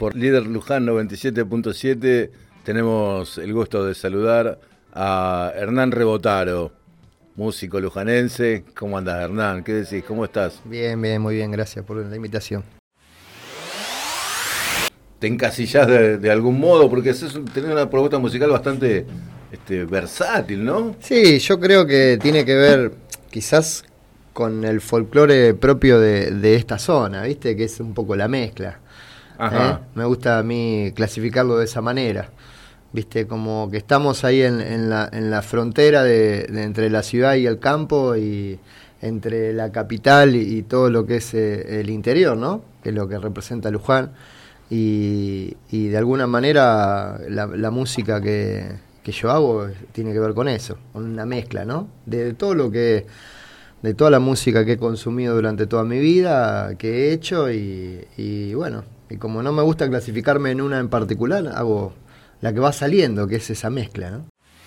Por Líder Luján 97.7 tenemos el gusto de saludar a Hernán Rebotaro, músico lujanense. ¿Cómo andás, Hernán? ¿Qué decís? ¿Cómo estás? Bien, muy bien, gracias por la invitación. ¿Te encasillás de algún modo? Porque tenés una propuesta musical bastante versátil, ¿no? Sí, yo creo que tiene que ver quizás con el folclore propio de esta zona, ¿viste? Que es un poco la mezcla. Ajá. Me gusta a mí clasificarlo de esa manera, ¿viste? Como que estamos ahí en la frontera de entre la ciudad y el campo, y entre la capital y todo lo que es el interior, ¿no? Que es lo que representa Luján. Y de alguna manera la música que yo hago tiene que ver con eso, con una mezcla, ¿no? De toda la música que he consumido durante toda mi vida, que he hecho, y bueno, y como no me gusta clasificarme en una en particular, hago la que va saliendo, que es esa mezcla, ¿no?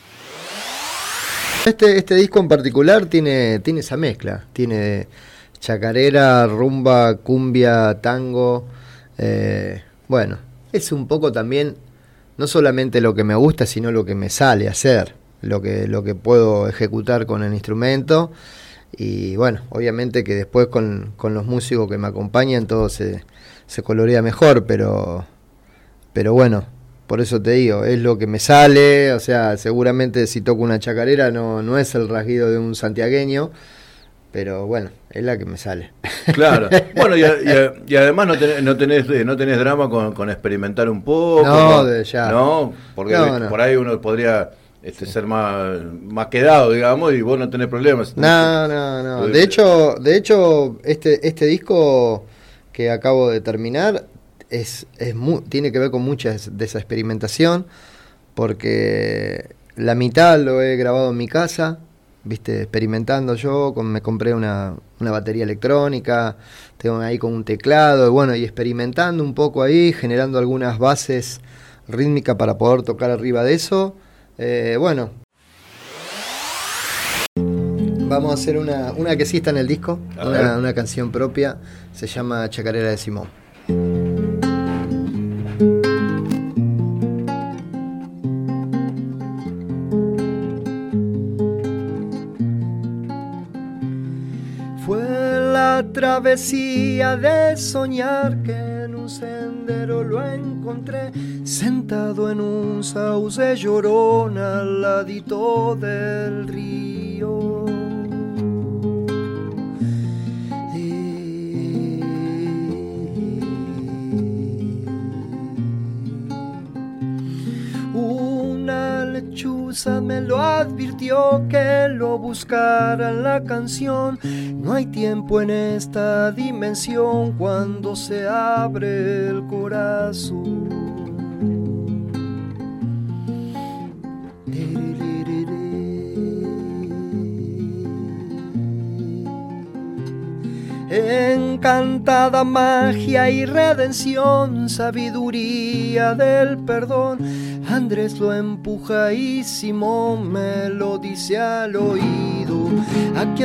Este disco en particular tiene esa mezcla, tiene chacarera, rumba, cumbia, tango. Bueno, es un poco también, no solamente lo que me gusta, sino lo que me sale a hacer, lo que puedo ejecutar con el instrumento. Y bueno, obviamente que después con los músicos que me acompañan todo se colorea mejor, pero bueno, por eso te digo, es lo que me sale. O sea, seguramente si toco una chacarera no es el rasguido de un santiagueño, pero bueno, es la que me sale. Claro. Bueno, y además no tenés drama con experimentar un poco. No, ya. No, porque no. Por ahí uno podría ser más quedado, digamos, y vos no tenés problemas. No. De hecho, este disco que acabo de terminar tiene que ver con mucha de esa experimentación, porque la mitad lo he grabado en mi casa, viste, experimentando yo, me compré una batería electrónica, tengo ahí con un teclado, y bueno, y experimentando un poco ahí, generando algunas bases rítmicas para poder tocar arriba de eso. Bueno, vamos a hacer una que sí está en el disco, una canción propia, se llama Chacarera de Simón. Fue la travesía de soñar que en un sendero lo encontré, sentado en un sauce llorón al ladito del río. Una lechuza me lo advirtió, que lo buscara en la canción. No hay tiempo en esta dimensión cuando se abre el corazón. Encantada magia y redención, sabiduría del perdón. Andrés lo empuja y Simón me lo dice al oído. Aquí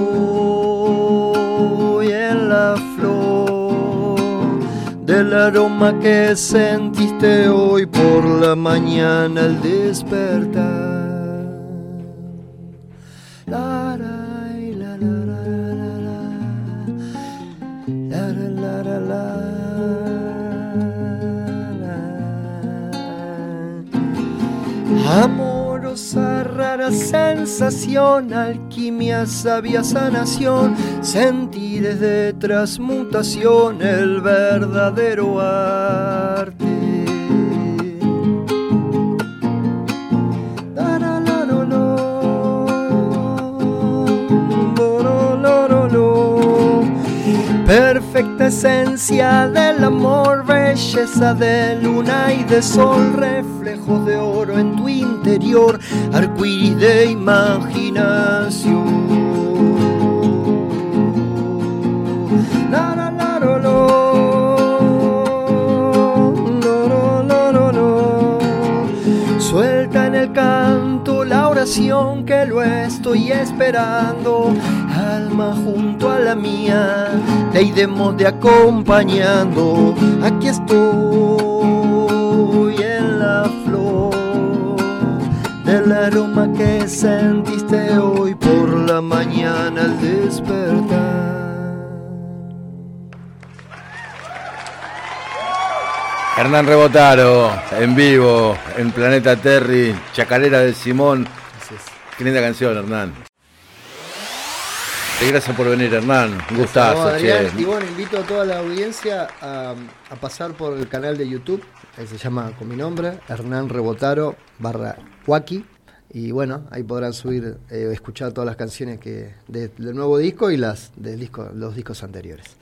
estoy en la flor del aroma que sentiste hoy por la mañana al despertar. Amorosa, rara sensación, alquimia, sabia sanación, sentí desde transmutación el verdadero arte. Perfecta esencia del amor, belleza de luna y de sol, reflejos de oro en tu interior, arcoíris de imaginación. Suelta en el canto la oración que lo estoy esperando, alma junto a la mía, te iremos de acompañando. Aquí estoy Hernán Rebotaro, en vivo, en Planeta Terry, Chacarera de Simón. Qué linda canción, Hernán. Y gracias por venir, Hernán. Un gustazo, Adrián. Y bueno, invito a toda la audiencia a pasar por el canal de YouTube, que se llama con mi nombre, Hernán Rebotaro /Cuaki. Y bueno, ahí podrán escuchar todas las canciones del nuevo disco y los discos anteriores.